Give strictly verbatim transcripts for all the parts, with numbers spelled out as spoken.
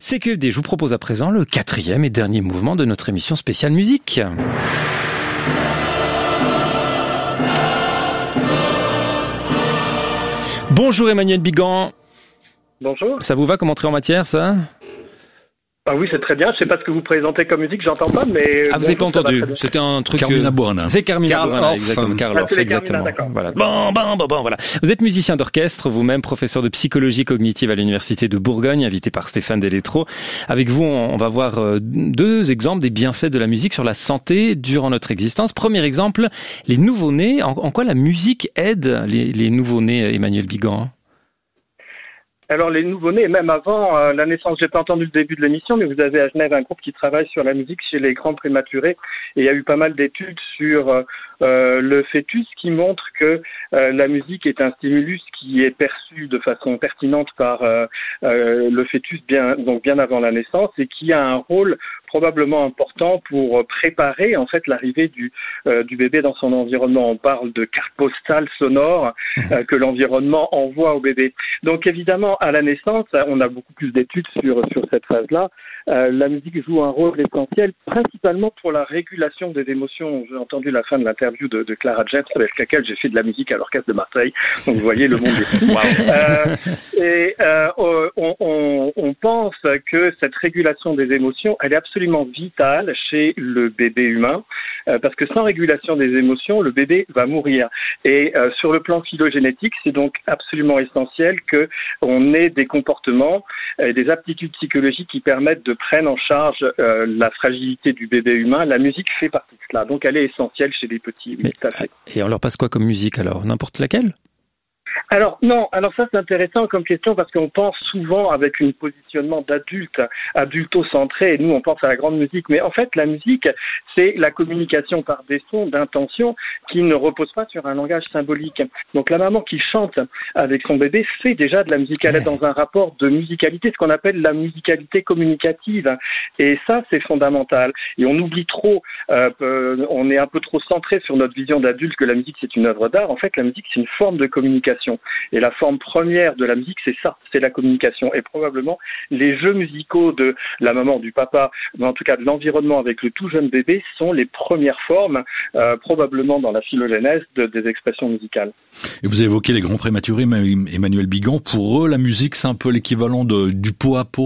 C Q F D, je vous propose à présent le quatrième et dernier mouvement de notre émission spéciale musique. Bonjour Emmanuel Bigan. Bonjour. Ça vous va comme entrée en matière, ça ? Ah oui, c'est très bien. Je sais pas ce que vous présentez comme musique, j'entends pas, mais... Ah, vous n'avez pas entendu. C'était un truc... Carmina Burana. C'est Carmina Karl Burana, Orff. exactement. Karl Orff, Ah, c'est exactement. Carmina, voilà. Bon, bon, bon, bon, voilà. Vous êtes musicien d'orchestre, vous-même professeur de psychologie cognitive à l'Université de Bourgogne, invité par Stéphane Delétro. Avec vous, on va voir deux exemples des bienfaits de la musique sur la santé durant notre existence. Premier exemple, les nouveau-nés. En, en quoi la musique aide les, les nouveau-nés, Emmanuel Bigan ? Alors les nouveau-nés, même avant euh, la naissance, j'ai pas entendu le début de l'émission, mais vous avez à Genève un groupe qui travaille sur la musique chez les grands prématurés, et il y a eu pas mal d'études sur euh, euh, le fœtus qui montrent que euh, la musique est un stimulus qui est perçu de façon pertinente par euh, euh, le fœtus bien donc bien avant la naissance, et qui a un rôle probablement important pour préparer en fait l'arrivée du euh, du bébé dans son environnement. On parle de carte postale sonore euh, que l'environnement envoie au bébé. Donc évidemment, à la naissance, on a beaucoup plus d'études sur sur cette phase-là. Euh, la musique joue un rôle essentiel, principalement pour la régulation des émotions. J'ai entendu la fin de l'interview de, de Clara Jens, avec laquelle j'ai fait de la musique à l'Orchestre de Marseille. Donc vous voyez, le monde est fou. Wow. Euh, et euh, on, on, on pense que cette régulation des émotions, elle est absolument vitale chez le bébé humain, euh, parce que sans régulation des émotions, le bébé va mourir. Et euh, sur le plan phylogénétique, c'est donc absolument essentiel que on ait des comportements et des aptitudes psychologiques qui permettent de prendre en charge euh, la fragilité du bébé humain. La musique fait partie de cela, donc elle est essentielle chez les petits. Oui, Mais, tout à fait. Et on leur passe quoi comme musique alors ? N'importe laquelle ? Alors non, alors ça c'est intéressant comme question, parce qu'on pense souvent avec un positionnement d'adulte, adulto-centré, et nous on pense à la grande musique, mais en fait la musique c'est la communication par des sons d'intention qui ne repose pas sur un langage symbolique. Donc la maman qui chante avec son bébé fait déjà de la musique, elle est dans un rapport de musicalité, ce qu'on appelle la musicalité communicative, et ça c'est fondamental. Et on oublie trop, euh, on est un peu trop centré sur notre vision d'adulte que la musique c'est une œuvre d'art. En fait la musique c'est une forme de communication. Et la forme première de la musique, c'est ça, c'est la communication. Et probablement, les jeux musicaux de la maman, du papa, mais en tout cas de l'environnement avec le tout jeune bébé, sont les premières formes, euh, probablement dans la phylogénèse, de, des expressions musicales. Et vous avez évoqué les grands prématurés, Emmanuel Bigan. Pour eux, la musique, c'est un peu l'équivalent de, du pot à pot ?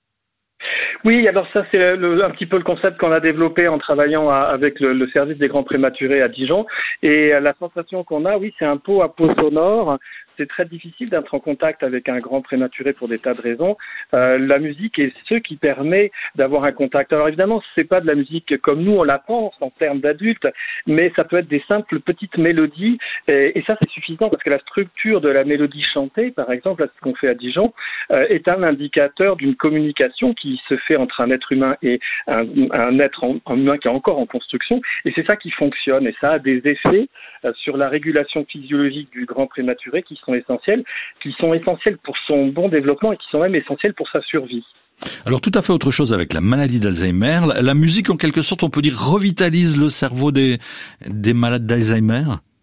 Oui, alors ça c'est le, un petit peu le concept qu'on a développé en travaillant à, avec le, le service des grands prématurés à Dijon. Et la sensation qu'on a, oui, c'est un pot à pot sonore. C'est très difficile d'être en contact avec un grand prématuré pour des tas de raisons. Euh, la musique est ce qui permet d'avoir un contact. Alors évidemment, c'est pas de la musique comme nous on la pense en termes d'adultes, mais ça peut être des simples petites mélodies. Et, et ça, c'est suffisant parce que la structure de la mélodie chantée, par exemple, là, ce qu'on fait à Dijon, euh, est un indicateur d'une communication qui se fait entre un être humain et un, un être en, un humain qui est encore en construction. Et c'est ça qui fonctionne. Et ça a des effets euh, sur la régulation physiologique du grand prématuré qui sont essentiels, qui sont essentiels pour son bon développement et qui sont même essentiels pour sa survie. Alors tout à fait autre chose avec la maladie d'Alzheimer. La, la musique, en quelque sorte, on peut dire, revitalise le cerveau des, des malades d'Alzheimer.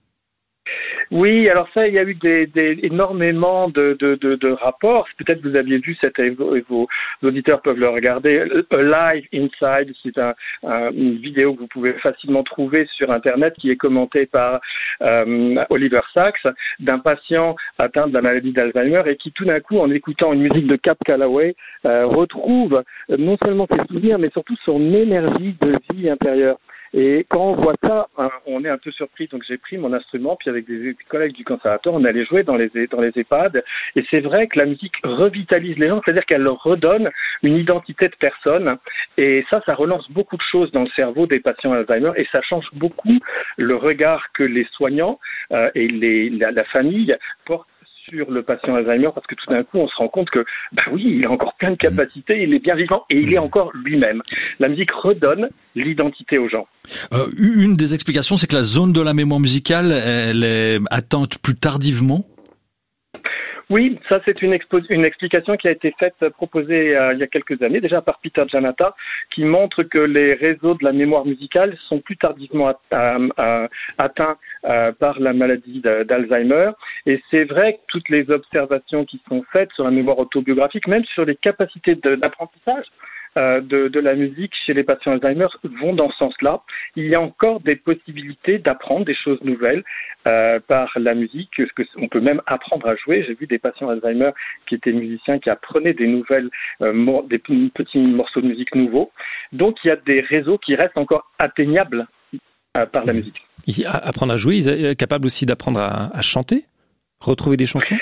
Oui, alors ça, il y a eu des, des énormément de, de, de, de rapports. Peut-être que vous aviez vu cette, et vos, vos auditeurs peuvent le regarder. A Live Inside, c'est un, un, une vidéo que vous pouvez facilement trouver sur Internet qui est commentée par euh, Oliver Sacks, d'un patient atteint de la maladie d'Alzheimer et qui tout d'un coup, en écoutant une musique de Cab Calloway, euh, retrouve non seulement ses souvenirs, mais surtout son énergie de vie intérieure. Et quand on voit ça, on est un peu surpris. Donc j'ai pris mon instrument, puis avec des collègues du conservatoire, on allait jouer dans les dans les EHPAD. Et c'est vrai que la musique revitalise les gens, c'est-à-dire qu'elle leur redonne une identité de personne. Et ça, ça relance beaucoup de choses dans le cerveau des patients Alzheimer, et ça change beaucoup le regard que les soignants euh, et les la, la famille portent sur le patient Alzheimer, parce que tout d'un coup on se rend compte que bah oui, il a encore plein de capacités, il est bien vivant et il est encore lui-même. La musique redonne l'identité aux gens. Euh, une des explications, c'est que la zone de la mémoire musicale, elle est atteinte plus tardivement. Oui, ça c'est une, expo- une explication qui a été faite, proposée euh, il y a quelques années déjà par Peter Janata, qui montre que les réseaux de la mémoire musicale sont plus tardivement at- euh, euh, atteints euh, par la maladie de, d'Alzheimer. Et c'est vrai que toutes les observations qui sont faites sur la mémoire autobiographique, même sur les capacités de, d'apprentissage, Euh, de, de la musique chez les patients Alzheimer vont dans ce sens-là. Il y a encore des possibilités d'apprendre des choses nouvelles euh, par la musique. Que, que, on peut même apprendre à jouer. J'ai vu des patients Alzheimer qui étaient musiciens qui apprenaient des nouvelles, euh, mor- des petits morceaux de musique nouveaux. Donc il y a des réseaux qui restent encore atteignables euh, par la musique. Apprendre à jouer, ils sont capables aussi d'apprendre à, à chanter, retrouver des chansons.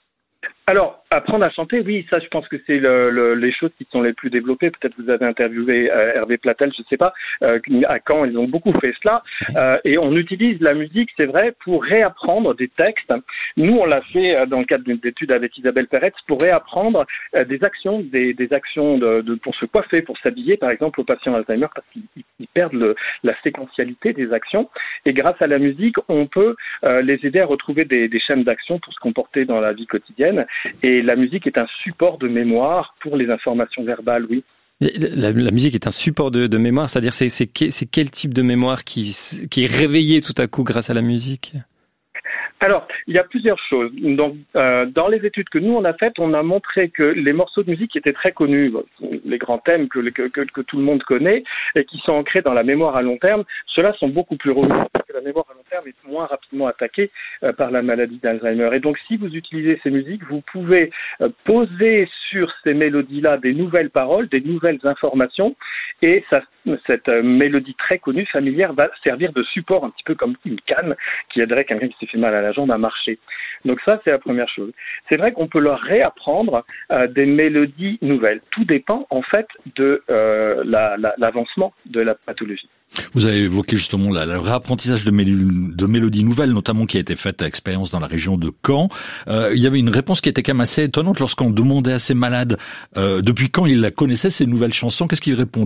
Alors, apprendre à chanter, oui, ça je pense que c'est le, le, les choses qui sont les plus développées. Peut-être vous avez interviewé euh, Hervé Platel, je ne sais pas, euh, à Caen, ils ont beaucoup fait cela. Euh, et on utilise la musique, c'est vrai, pour réapprendre des textes. Nous, on l'a fait euh, dans le cadre d'une étude avec Isabelle Peretz pour réapprendre euh, des actions, des, des actions de, de, pour se coiffer, pour s'habiller, par exemple, aux patients Alzheimer, parce qu'ils ils perdent le, la séquentialité des actions. Et grâce à la musique, on peut euh, les aider à retrouver des, des chaînes d'action pour se comporter dans la vie quotidienne. Et la musique est un support de mémoire pour les informations verbales, oui. La, la musique est un support de, de mémoire, c'est-à-dire c'est, c'est, c'est quel type de mémoire qui, qui est réveillé tout à coup grâce à la musique ? Alors, il y a plusieurs choses. Donc, euh, dans les études que nous on a faites, on a montré que les morceaux de musique qui étaient très connus, les grands thèmes que, que, que, que tout le monde connaît et qui sont ancrés dans la mémoire à long terme, ceux-là sont beaucoup plus robustes parce que la mémoire à long terme est moins rapidement attaquée euh, par la maladie d'Alzheimer. Et donc, si vous utilisez ces musiques, vous pouvez euh, poser sur ces mélodies-là des nouvelles paroles, des nouvelles informations, et ça, cette euh, mélodie très connue, familière, va servir de support, un petit peu comme une canne qui aiderait quelqu'un qui s'est fait mal à la jambe à marcher. Donc ça, c'est la première chose. C'est vrai qu'on peut leur réapprendre euh, des mélodies nouvelles. Tout dépend, en fait, de euh, la, la, l'avancement de la pathologie. Vous avez évoqué justement la, le réapprentissage de, mél- de mélodies nouvelles, notamment qui a été faite à expérience dans la région de Caen. Euh, il y avait une réponse qui était quand même assez étonnante lorsqu'on demandait à ces malades euh, depuis quand ils la connaissaient, ces nouvelles chansons. Qu'est-ce qu'ils répondaient ?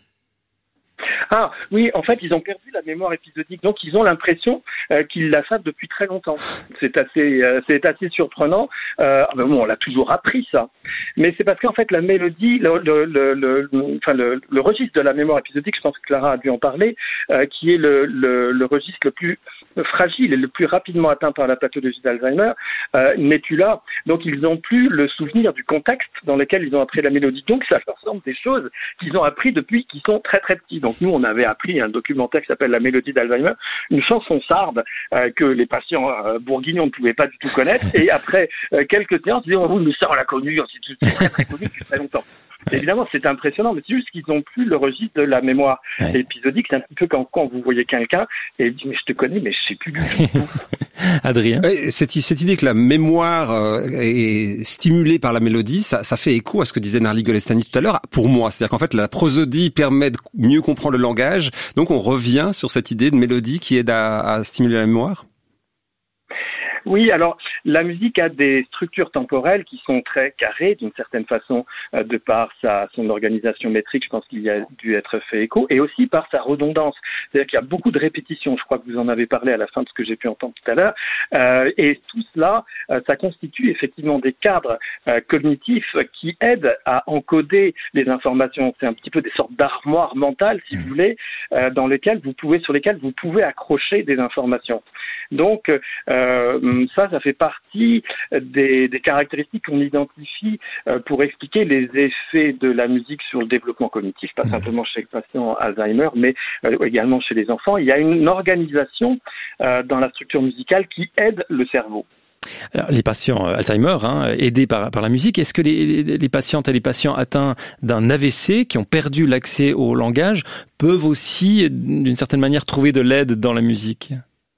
Ah oui, en fait, ils ont perdu la mémoire épisodique, donc ils ont l'impression euh, qu'ils la savent depuis très longtemps. C'est assez, euh, c'est assez surprenant. Euh, bon, on l'a toujours appris ça, mais c'est parce qu'en fait la mélodie, le, le, le, le, enfin le, le registre de la mémoire épisodique, je pense que Clara a dû en parler, euh, qui est le, le, le registre le plus fragile et le plus rapidement atteint par la pathologie d'Alzheimer, euh, n'est plus là. Donc ils n'ont plus le souvenir du contexte dans lequel ils ont appris la mélodie. Donc ça leur semble des choses qu'ils ont appris depuis qu'ils sont très très petits. Donc nous on avait appris un documentaire qui s'appelle La mélodie d'Alzheimer, une chanson sarde euh, que les patients euh, bourguignons ne pouvaient pas du tout connaître. Et après euh, quelques séances, ils disaient oh, mais ça on l'a connu, c'est très très connu depuis très longtemps. Évidemment, c'est impressionnant, mais c'est juste qu'ils n'ont plus le registre de la mémoire ouais. épisodique. C'est un petit peu quand, quand vous voyez quelqu'un et il dit mais je te connais, mais je sais plus du tout. Adrien, cette, cette idée que la mémoire est stimulée par la mélodie, ça, ça fait écho à ce que disait Narly Golestani tout à l'heure. Pour moi, c'est-à-dire qu'en fait, la prosodie permet de mieux comprendre le langage. Donc, on revient sur cette idée de mélodie qui aide à, à stimuler la mémoire. Oui, alors la musique a des structures temporelles qui sont très carrées d'une certaine façon euh, de par sa son organisation métrique, je pense qu'il y a dû être fait écho, et aussi par sa redondance. C'est-à-dire qu'il y a beaucoup de répétitions, je crois que vous en avez parlé à la fin de ce que j'ai pu entendre tout à l'heure, euh, et tout cela, euh, ça constitue effectivement des cadres euh, cognitifs qui aident à encoder les informations. C'est un petit peu des sortes d'armoires mentales, si vous voulez, euh, dans lesquelles vous pouvez, sur lesquelles vous pouvez accrocher des informations. Donc euh, ça, ça fait partie des, des caractéristiques qu'on identifie euh, pour expliquer les effets de la musique sur le développement cognitif, pas mmh. simplement chez le patient Alzheimer, mais euh, également chez les enfants. Il y a une organisation euh, dans la structure musicale qui aide le cerveau. Alors, les patients Alzheimer, hein, aidés par, par la musique, est-ce que les, les, les patientes et les patients atteints d'un A V C, qui ont perdu l'accès au langage, peuvent aussi, d'une certaine manière, trouver de l'aide dans la musique ?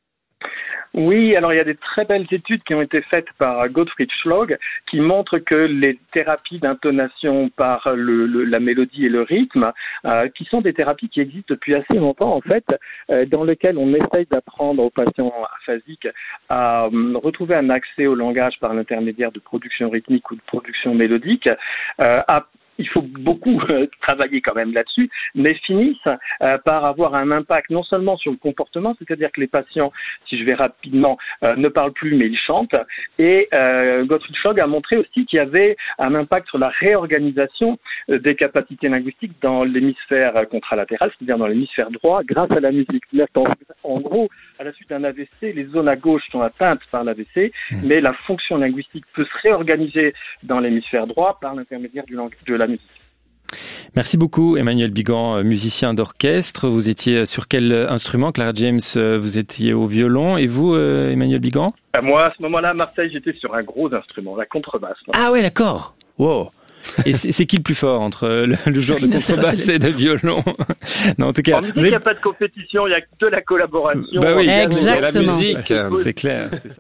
Oui, alors il y a des très belles études qui ont été faites par Gottfried Schlag qui montrent que les thérapies d'intonation par le, le, la mélodie et le rythme, euh, qui sont des thérapies qui existent depuis assez longtemps en fait, euh, dans lesquelles on essaye d'apprendre aux patients aphasiques à euh, retrouver un accès au langage par l'intermédiaire de production rythmique ou de production mélodique, euh, à il faut beaucoup euh, travailler quand même là-dessus, mais finissent euh, par avoir un impact non seulement sur le comportement, c'est-à-dire que les patients, si je vais rapidement, euh, ne parlent plus mais ils chantent. Et euh, Gottfried Schog a montré aussi qu'il y avait un impact sur la réorganisation euh, des capacités linguistiques dans l'hémisphère contralatéral, c'est-à-dire dans l'hémisphère droit, grâce à la musique. C'est-à-dire qu'en en gros, à la suite d'un A V C, les zones à gauche sont atteintes par l'A V C, mmh. mais la fonction linguistique peut se réorganiser dans l'hémisphère droit par l'intermédiaire du lang- de la musique. Merci beaucoup Emmanuel Bigan, musicien d'orchestre. Vous étiez sur quel instrument? Clara James, vous étiez au violon. Et vous, Emmanuel Bigan? Moi, à ce moment-là, à Marseille, j'étais sur un gros instrument, la contrebasse. Ah ouais, d'accord. Wow. Et c'est, c'est qui le plus fort entre le, le joueur de contrebasse et de violon? Non, en tout cas, en musique, il n'y avez... a pas de compétition, il y a que de la collaboration. Bah oui, exactement. La musique, c'est clair. C'est ça.